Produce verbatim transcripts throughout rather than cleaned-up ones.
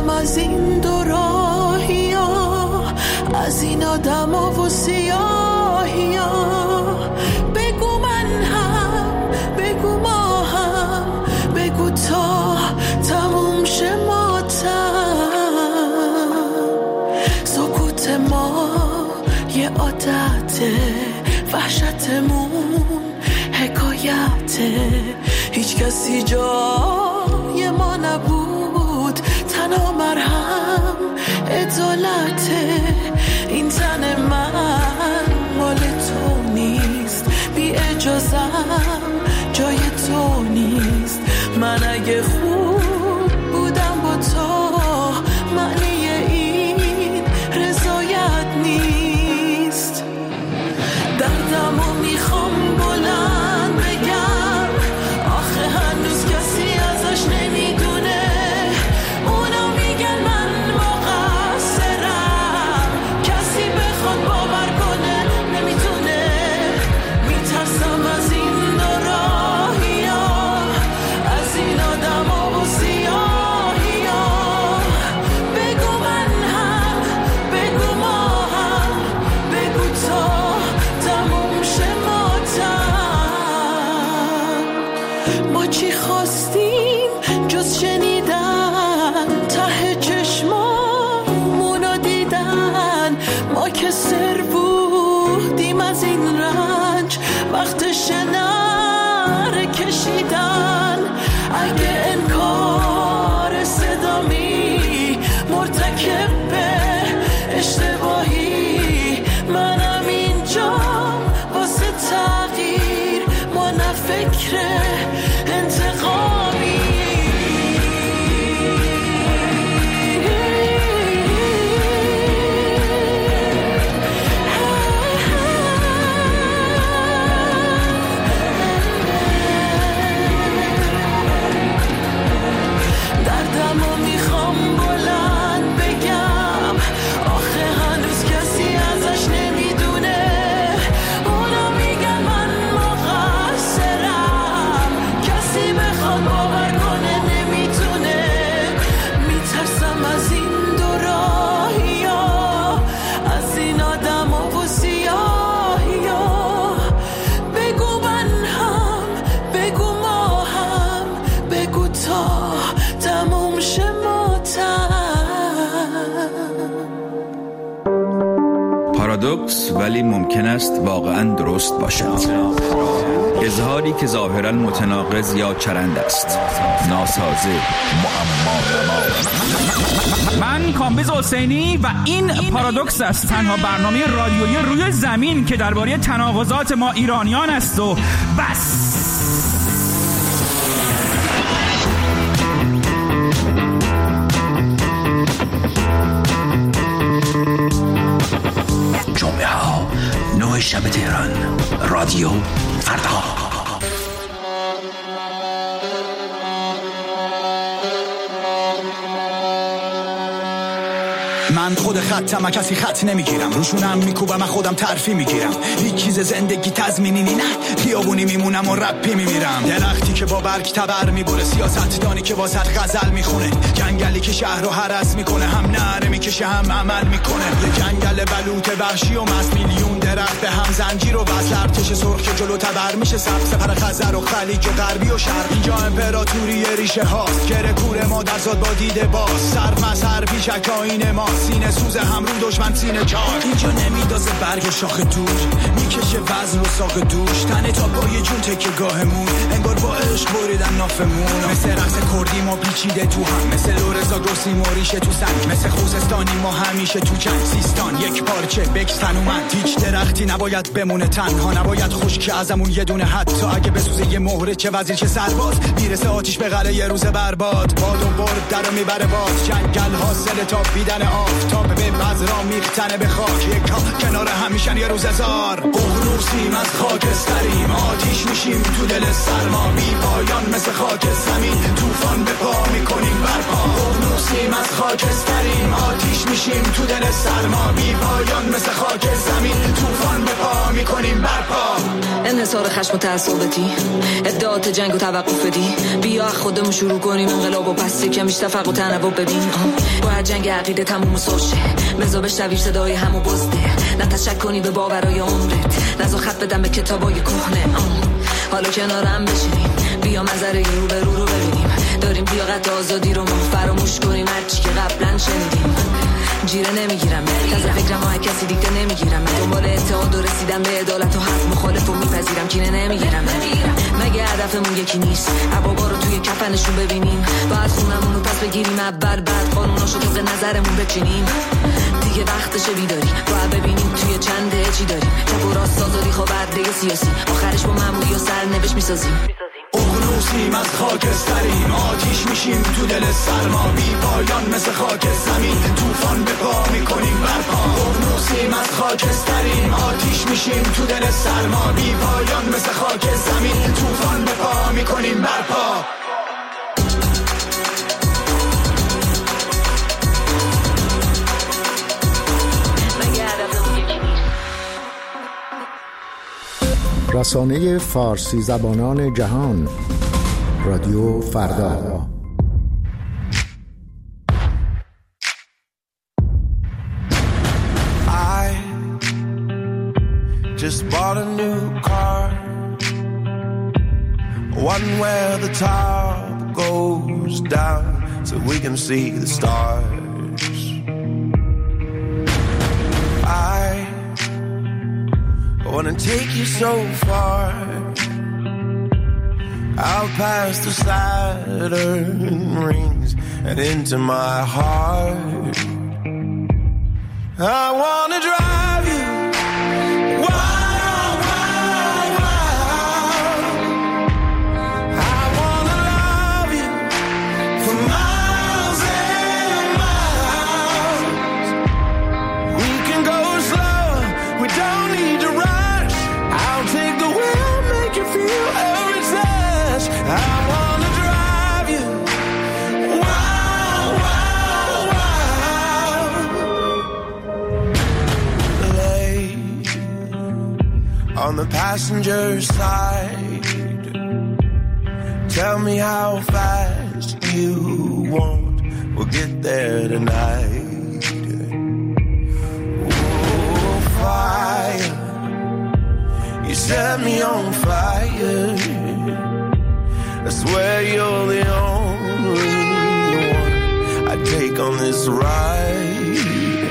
میترسم از این دو راهی ها، از این آدم ها و سیاهی ها. بگو من هم، بگو ما هم، بگو تا تموم شه ماتم. سکوت ما یه عادته، وحشتمون حکایته. هیچ کسی جای ما نبود، تنها مرهم عدالته. این تن من مال تو نیست، بی اجازم جای تو نیست. من اگه خوب بودم با تو، معنی این رضایت نیست. دردمو میخوام بلند بگم، آخه هنوز کسی ازش نمیدونه. اونا میگن من مقصرم، کسی بخواد باور کنه نمیتونه. میترسم از این دو راهی ها، از این آدم ها و سیاهی ها. بگو من هم، بگو ما هم، بگو تا تموم شه ماتم. ما چی خواستیم جز شنیدن، ته چشمامونو دیدن. ما که سر بودیم از این رنج، وقتش نره کشیدن. اگه انکار صدامی مرتکب به اشتباهی، منم اینجا واسه تغییر، ما نه فکر انتقامی. دردمو میخوام بلند بگم، آخه هنوز کسی ازش نمیدونه. اونا میگن من مقصرم، کسی بخواد باور کنه نمیتونه. میترسم از این دو راهی ها، از این آدم ها و سیاهی ها. بگو من هم، بگو ما هم، بگو تا تموم شه ماتم. پارادوکس ولی ممکن است واقعا درست باشد. اظهاری که ظاهرا متناقض یا چرند است، ناسازه، معما. من کامبیز حسینی و این پارادوکس است، تنها برنامه رادیویی روی زمین که درباره تناقضات ما ایرانیان است و بس. جمعه ها نه شب تهران، رادیو فردا. من خود خطم، کسی خط نمیگیرم، روشونم میکوبم، من خودم ترفی میگیرم. هیچ چیز زندگی تضمینی نه، خیابونی میمونم و رپی میمیرم. درختی که با برگ تبر میبره، سیاستدانی که واسط غزل میخونه، جنگلی که شهر رو هرس میکنه، هم نره میکشه هم عمل میکنه. جنگل بلوط وحشی و مست، میلیون درخت به هم زنجیر و وصل. ارتش سرخ که جلو تبر میشه، سبز پر خزر و خلیج غربی و شرق. اینجا امپراتوری ریشه هاست، گره کور ما در زاد با دیده باز. سر مسر پیشک آینه ما، سینه سوز هم رو دشمن سینه چار. اینجا نمیدازه برگ شاخ دور، میکشه وزن و ساق دوش. تنه تا پای جون تکه گاهمون، انگار با عشق بریدن نافمون. مثل رقص کردی ما پیچیده تو هم، مثل لورزا گرسی موریشه تو سنگ. مثل خوزستانی ما همیشه تو جنگ. سیستان یک پارچه بکس تنومند، هیچ درختی نباید بمونه تنها، نباید خشک ازمون یه دونه. حتی اگه بسوزه یه مهره، چه وزیر چه سرباز، میرسه آتیش به قلعه یه روز برباد. باد و برد درو میبره باز، جنگل حاصل تابیدن آفتاب به بذرا میختنه به خاک. یکا کنار همیشن یه روز هزار. ققنوسیم از خاکستریم، آتیش میشیم تو دل سرما. بی پایان مثل خاک زمین، طوفان به پا میکنیم برپا. ققنوسیم از خاکستریم، آتیش میشیم تو دل سرما. بی پایان مثل خاک زمین، طوفان به پا میکنیم برپا. انحصار خشم و تعصبتی، ادعات جنگ و توقف بدی. بیا خودمون شروع کنیم انقلاب و پس کمیش تفرق و تنوع ببین. باید جنگ عقیده تموم سوشه، بزا بشنوی صدای همو بزده. نه تشک کنی به باورای عمرت، نزا خط بدم به کتابای کهنه. حالا کنارم بشینیم، بیا منظره رو به رو رو ببینیم. داریم لیاقت آزادی رو ما فراموش کنیم، هرچی که قبلا شنیدیم. جیره نمیگیرم از فکرم ها کسی دیگه نمیگیرم. من دنبال اتحاد و رسیدم به عدالت و حق مخالف و میپذیرم. کینه نمیگیرم مگه هدفمون یکی نیست؟ عبابا رو توی کفنشون ببینیم، باید خونمون رو پس بگیریم اول، بعد قانوناشو طبق نظرمون بچینیم. دیگه وقتشه بیداری، باید ببینیم توی چنده چی داریم. چپ و راست آزادی خواه برده سیاسی، آخرش با معمولی و سرنوشت میسازیم. اقنوسیم از خاکستریم، آتیش میشیم تو دل سرما، بی پایان مثل خاک زمین، طوفان به پا میکنیم برپا. اقنوسیم از خاکستریم، آتیش میشیم تو دل سرما، بی پایان مثل خاک زمین، طوفان به پا میکنیم برپا. رسانه فارسی زبانان جهان، رادیو فردا. I just bought a new car, one where the top goes down so we can see the stars. I I wanna take you so far, out past the Saturn rings and into my heart. I wanna drive you wild, wild, wild. I wanna love you for miles and miles. We can go slow, we don't need to run. Take the wheel, make you feel every touch. I wanna drive you wild, wild, wild. Lay on the passenger side, tell me how fast you want, we'll get there tonight. Oh, fire, you set me on fire. I swear you're the only one I take on this ride.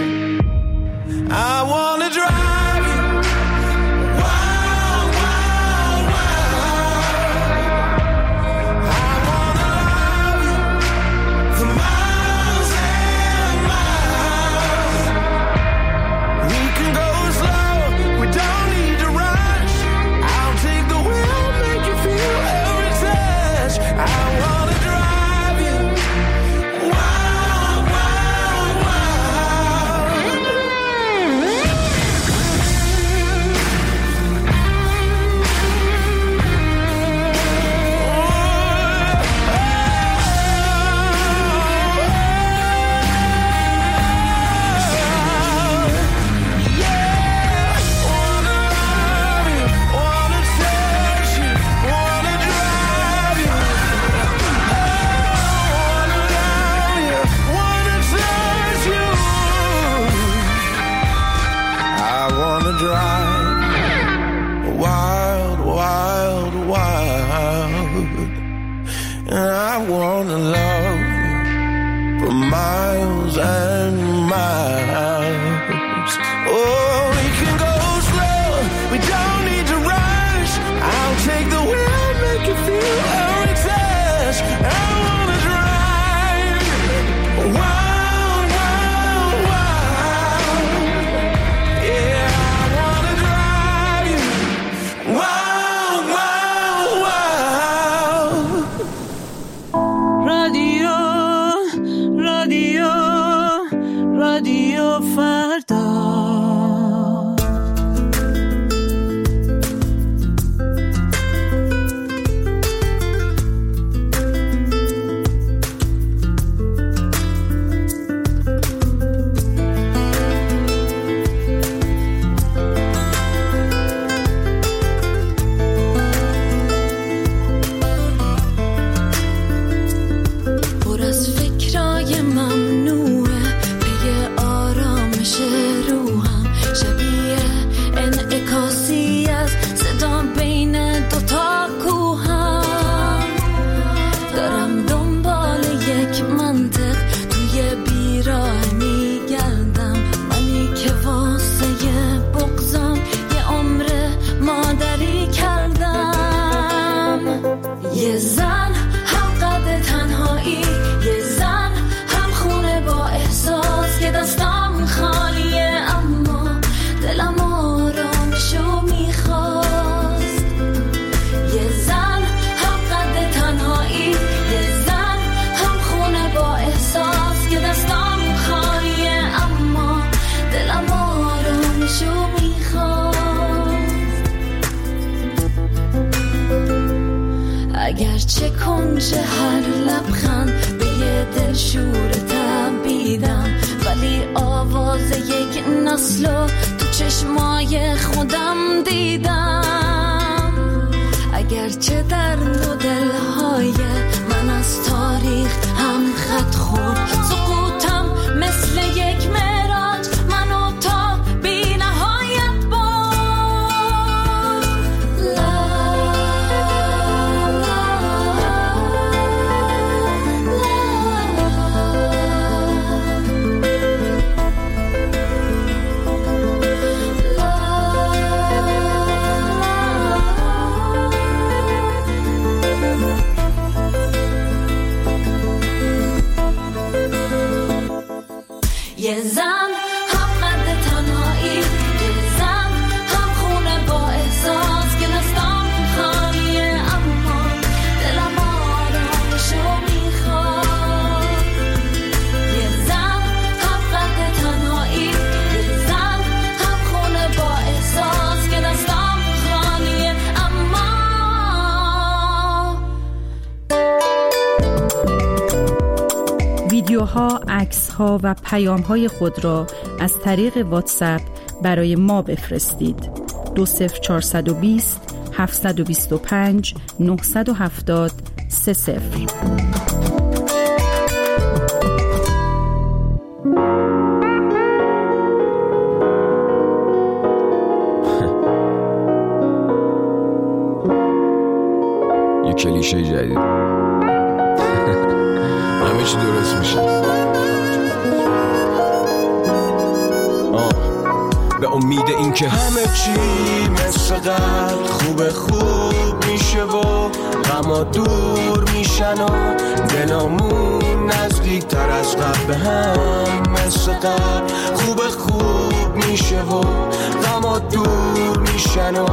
I wanna drive you wild, wild, wild. I wanna love you for miles and miles. We can go slow, we don't need to run. Take the wheel, make you feel every touch. I wanna drive you wild, wild, wild. یه زن هم قد تنهایی، یه زن هم خونه با احساس که دستم خالیه اما دلم آرامشو میخواست. یه زن هم قد تنهایی، یه زن هم خونه با احساس که دستم خالیه اما دلم آرامشو میخواست. اگرچه کنج هر لبخند به یه دل شور تبیدم، ولی آواز یک نسلو تو چشمای خودم دیدم. اگرچه در دو دلهای من از تاریخ هم خط خورد، سقوطم مثل یک معراج منو تا بی نهایت برد. لا یه زن هم قد تنهایی، یه زن هم خونه با احساس که دستم خالیه اما دلم آرامشو میخواد. یه زن هم قد تنهایی، یه زن هم خونه با احساس که دستم خالیه اما. ویدیوها، عکس‌ها و پیام‌های خود را از طریق واتساپ برای ما بفرستید. دو صفر چهارصد و بیست هفتصد و بیست و پنج نهصد و هفتاد سه صفر. یه کلیشه جدید. همه چی درست میشه. آه. به امید این که همه چی مثل قبل خوب خوب میشه و غما دور میشن و دلامون نزدیک تر از قبل به هم مثل قبل خوب خوب میشه و غما دور میشن و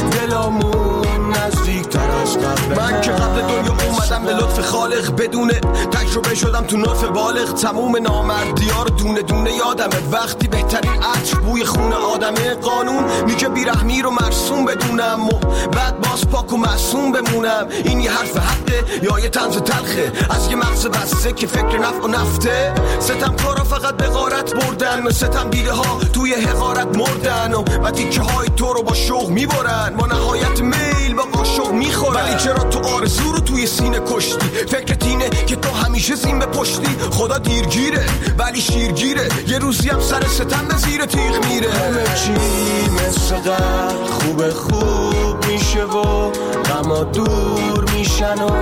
دلامون نزدیک تر از قبل. من که قبل دنیا اومدم به لطف خالق، بدون تجربه شدم تو نطف بالغ. تموم نامردی‌ها رو دونه دونه یادمه، وقتی بهترین عطر بوی خون آدمه. قانون میگه بیرحمی رو مرسوم بدونم و بعد باز پاک و معصوم بمونم. این یه حرف حقه یا یه طنز تلخه از یه مغز بسته که فکر نفع و نفته؟ ستم کارا فقط به غارت بردن، ستم دیده ها توی حقارت مردن و و تیکه های تو رو با شوق میبرن، با نهایت میل با قاشق میخورن. ولی چرا تو آرزو رو توی سینه کشتی؟ فکرت اینه که تو همیشه زین به پشتی. خدا دیرگیره ولی شیرگیره، یه روزی هم سر ستم به زیر تیغ میره. همه چی مثل قبل خوب خوب میشه و غما دور میشن و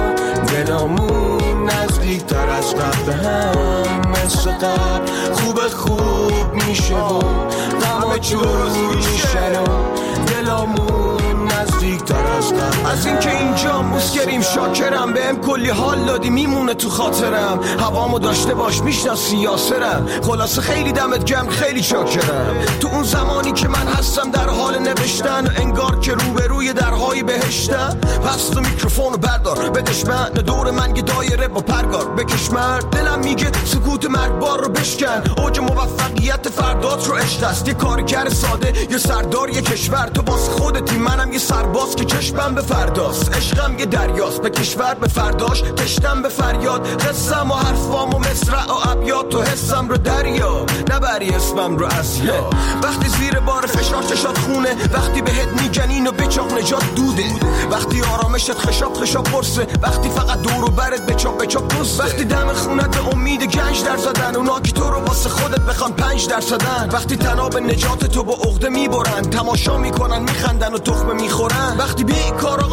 دلامون نزدیک تر از قبل به هم مثل قبل خوب خوب میشه و غما دور میشن و دلامون نزدیک تر از قبل. از این که اینجا مسکریم شاکرم، بهم کلی حال دادی میمونه تو خاطرم. هوامو داشته باش میشناسی یاسرم، خلاصه خیلی دمت گرم خیلی شاکرم. تو اون زمانی که من هستم در حال نوشتن، انگار که روبروی درهای بهشتم. پس تو میکروفونو بردار بدش من، دور من یه دایره با پرگار بکش مرد. دلم میگه سکوت مرگبار رو بشکن، اوج موفقیت فردات رو عشق است. یه کارگر ساده یه سردار یه کشور، تو باز خودتی منم یه سرباز که چشمم به فرداست. عشقم یه دریاست به کشور به فرداش، تشتم به فریاد. قصم و حرفام و مصرع و ابیات، تو حسم رو دریا نبری اسمم رو از یا. وقتی زیر بار فشار چشات خونه، وقتی بهت میگن اینو بچاق نجات دوده، وقتی آرامشت خشاب خشاب برسه، وقتی فقط دور و برت بچاق بچاق دوسته، وقتی دم خونت به امید گنج در زدن، اونا که تو رو واسه خودت بخوان پنج در صدن، وقتی تناب نجات تو با عقده میبرن، تماشا میکنن میخندن و تخمه میخورن، وقتی بیکار آقا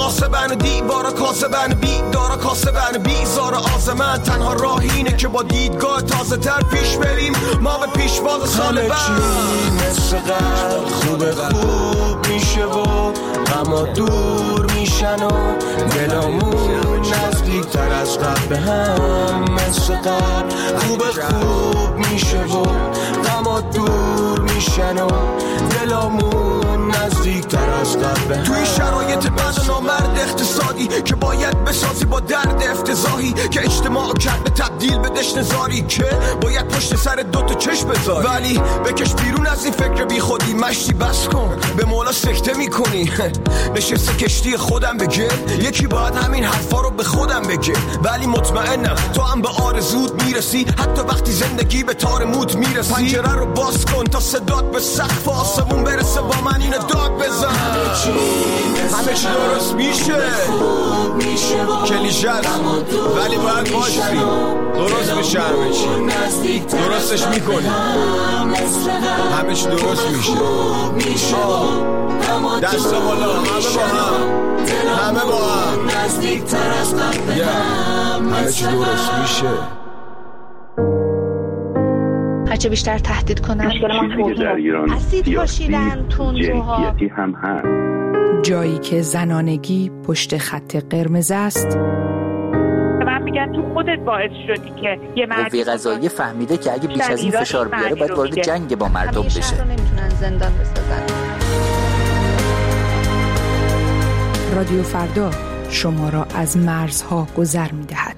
ناسبن و دیوارا کاسبن بیدارا کاسبن بیزار آزمن تنها راه اینه که با دیدگاه تازه تر پیش بریم ما به پیشواز سال بعد مثل قبل خوب خوب میشه و غما دور میشن و دلامون نزدیک تر از قبل به هم مثل قبل خوب خوب میشه و غما دور میشن و دلامون نزدیک تر از قبل به هم توی شرایط بد و نامرد اقتصادی که باید بسازی با درد افتضاحی که اجتماع کرده تبدیل به دشت زاری که باید پشت سر دوتا چشم بذاری ولی بکش بیرون از این فکر بی خودی مشتی بس کن به مولا سکته میکنی نشسته کشتی خودم بگه یکی باید همین حرفا رو به خودم بگه ولی مطمئنم تو هم به آرزود میرسی حتی وقتی زندگی به تار موت میرسی پنجره رو باز کن تا صدات به سقف آسمون برسه با من اینو داد بزن همه چی درست میشه کلیشه ولی باید باشی درست میشه همه چی درستش میکنی همه چی درست میشه دست بالا همه با هم همه با هم همه چی درست میشه هرچه بیشتر تهدید کنن چیزی در ایران اسید پاشیدن تندروها هم هست جایی که زنانگی پشت خط قرمز است من میگن تو خودت باعث شدی که یه مردی قوه قضاییه فهمیده که اگه بیش از این فشار بیاره باید وارد جنگ با مردم بشه همیشه نمیتونن زندان بسازن رادیو فردا شما را از مرزها گذر می‌دهد.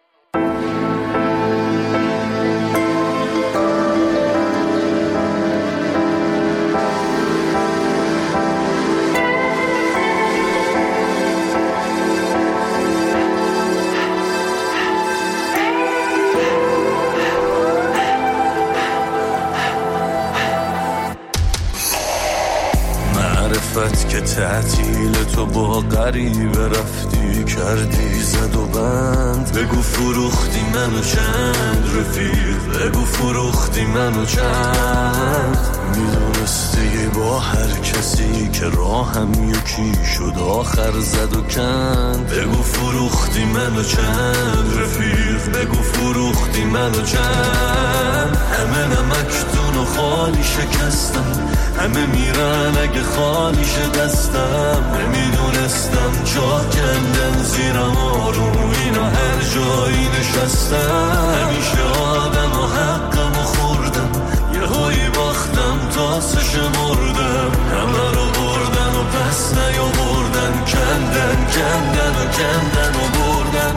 که تعطیل تو با غریبه رفتی کردی زد و بند بگو فروختی منو چند رفیق بگو فروختی منو چند میدونستی با هر کسی که راهم یکی شد آخر زد و کند بگو فروختی منو چند رفیق بگو فروختی منو چند همه نمکتون و خالی شکستم همه میرن اگه خالی شه دستم نمیدونستم جا کندن زیرم آروم اینا هر جایی نشستم همیشه آدم و حقم و خوردم یه هایی باختم تاسش مردم همه رو بردن و پس نیا بردن کندن کندن و کندن و بردن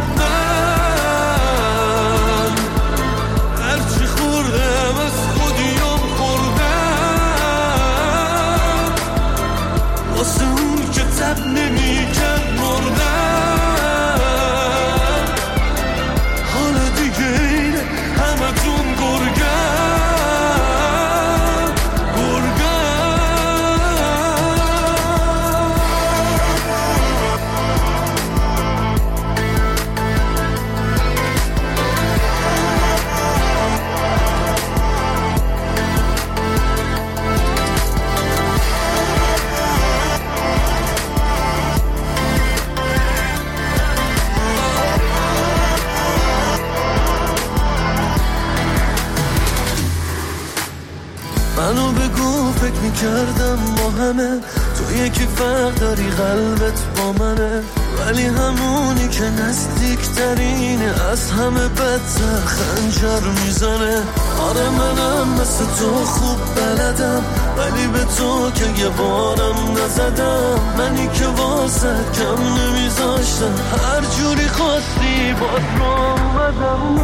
من هرچی خوردم از خودیم خوردم واسه اون که تب نمی کرد مردم حالا دیگه اینه همه تون گرگم منو بگو فکر میکردم با همه تو یکی فرق داری قلبت با منه ولی همونی که نزدیکترینه از همه بدتر خنجر میزنه آره منم مثل تو خوب بلدم ولی به تو که یه بارم نزدم منی که واسه کم نمیذاشتم هر جوری خواستی باد رو اومدم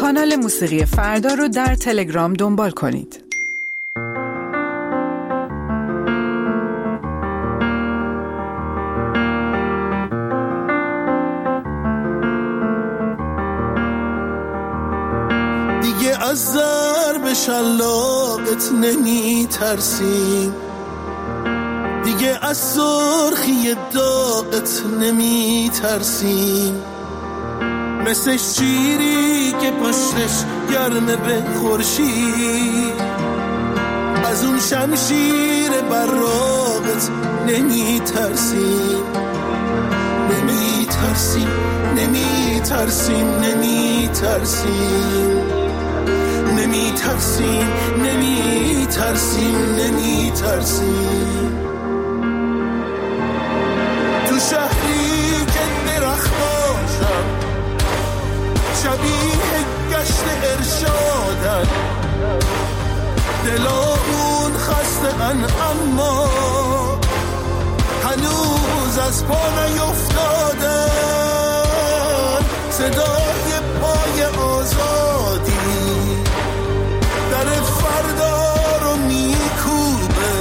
کانال موسیقی فردا رو در تلگرام دنبال کنید. دیگه از ضرب شلاقت نمی ترسیم، دیگه از سرخی داغت نمی ترسیم، مثل شیری که پشتش گرمه به خورشید، از اون شمشیر براقت نمی ترسیم، نمی ترسیم نمی ترسیم نمی ترسیم نمی ترسیم نمی ترسیم نمی ترسیم. تو شهری که درخت باشم، شبیه گشت ارشادن، دلامون خسته ان اما هنوز از پا نیفتادن، صدای پای آزادی در فردا رو میکوبه،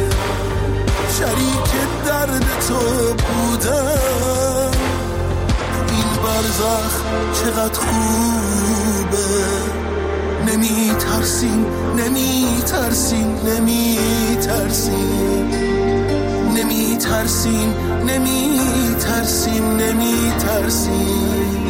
شریک درد تو بودن، این برزخ چقدر خوبه، نمی ترسیم نمی ترسیم نمی ترسیم نمی ترسیم نمی ترسیم نمی ترسیم.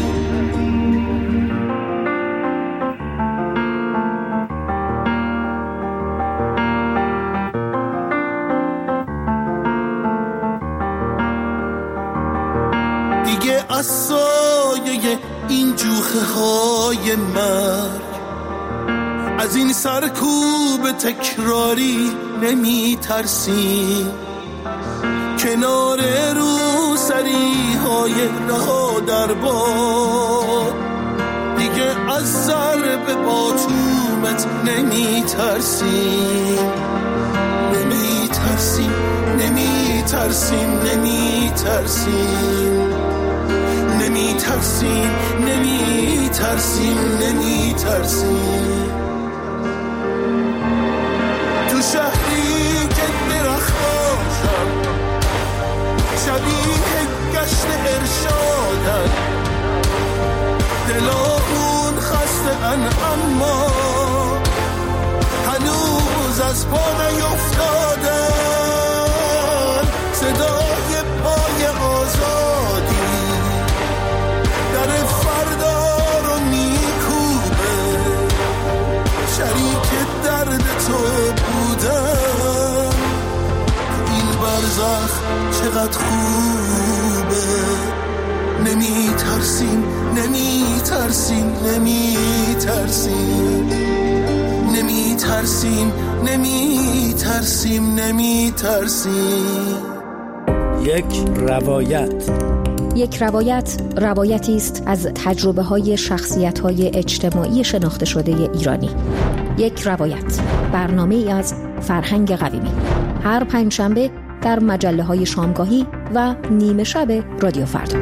دیگه از سایه این جوخه های مرگ، از این سرکوب تکراری نمی ترسیم، کنار رو سری های رها در باد، دیگه از ضرب باتومت نمی ترسیم، نمی ترسیم نمی ترسیم نمی ترسیم نمی ترسیم نمی ترسیم نمی ترسیم. تو شهری که درخت باشم، شبیه گشت ارشادن، دلامون خسته ان اما هنوز از پا نیفتادن، صدای پای آزادی در فردا رو میکوبه، شریک درد تو بودن، این برزخ چقدر خوبه، نمی ترسیم نمی ترسیم نمی ترسیم نمی ترسیم نمی ترسیم نمی ترسیم. یک روایت. یک روایت روایتی است از تجربه های شخصیت های اجتماعی شناخته شده ایرانی. یک روایت، برنامه ای از فرهنگ قویمی، هر پنجشنبه در مجله های شامگاهی و نیمه شب رادیو فردا.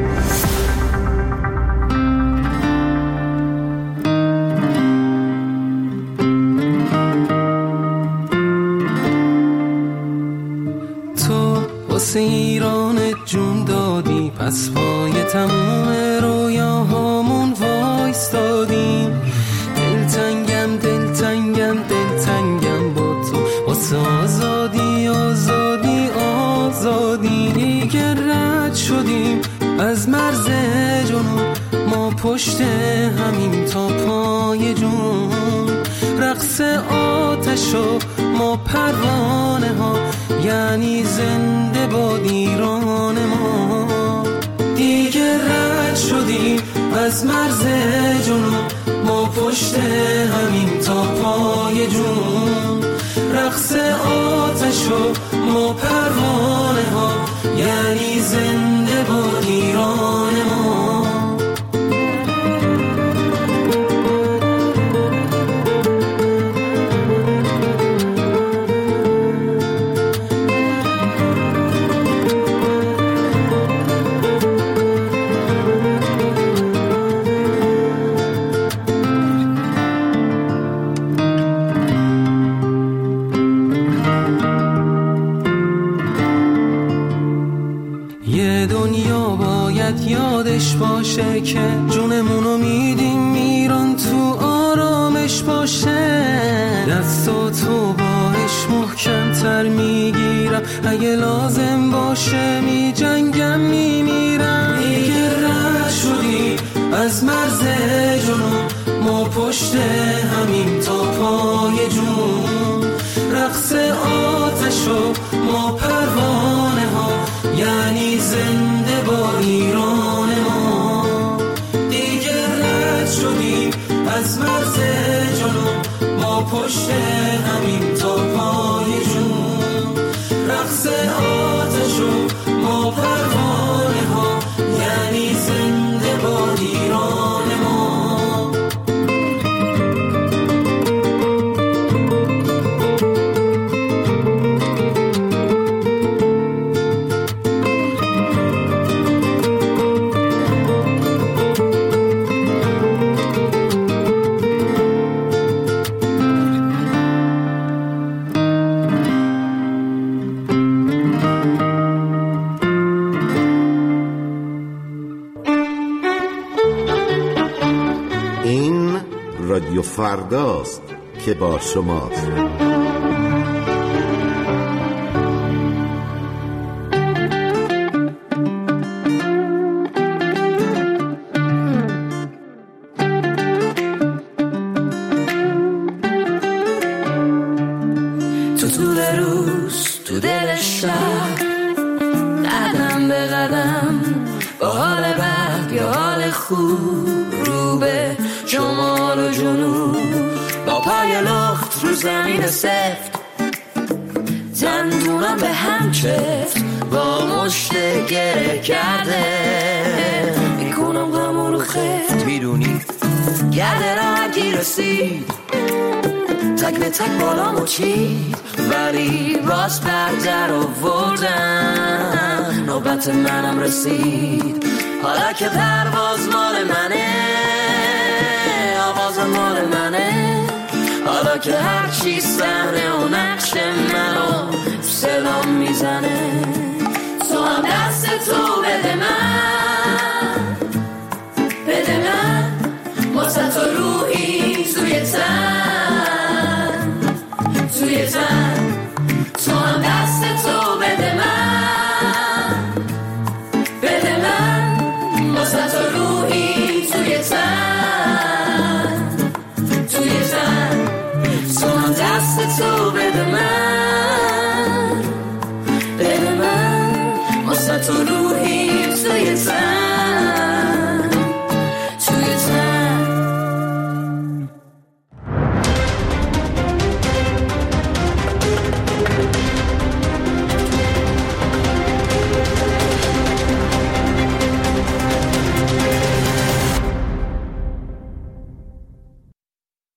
تو واسه ایران جون دادی، پس پای تموم رویاهامون وایستادیم، دلتنگم دلتنگم دلتنگم با تو، واسه آزادی آزادی آزادی. دیگه رد شدیم از مرز جنون، ما پشت همین تا پای جون، رقص آتش و ما پروانه ها، یعنی زنده باد ایران ما. دیگه رد شدیم از مرز جنون، ما پشت همین تا پای جون، رقص آتش و ما پروانه ها، یعنی زنده باد ایران ما. باشه، دستاتو باش محکم‌تر میگیرم، اگه لازم باشه می جنگم میمیرم. دیگه رد شدی از مرز جنون، ما پشت همین تا پای جون. رقص آتش و ما پروانه ها، یعنی زنده با ایران ما. دیگه رد شدیم از مرز جنون، ما پشت همین تا پای جون. رقص آتش و ما پروانه ها، یعنی زنده با ایران ما. رادیو فرداست که با شماست. تو طول روز تو دل شب، قدم به قدم با حال بد یا حال خوب، رو به شمال و جنوب، با پای لخت رو زمین سفت، دندونم به هم چفت، با مشت گره کرده میکنم غم رو خفت. میدونی گرده راحتی رسید، تک به تک بالامو چید، ولی باز بردر آوردم، نوبت منم رسید. حالا که پرواز مال منه، آواز مال منه، حالا که هر چی صحنه و نقش منو صدام میزنه، تو هم دست تو بده من،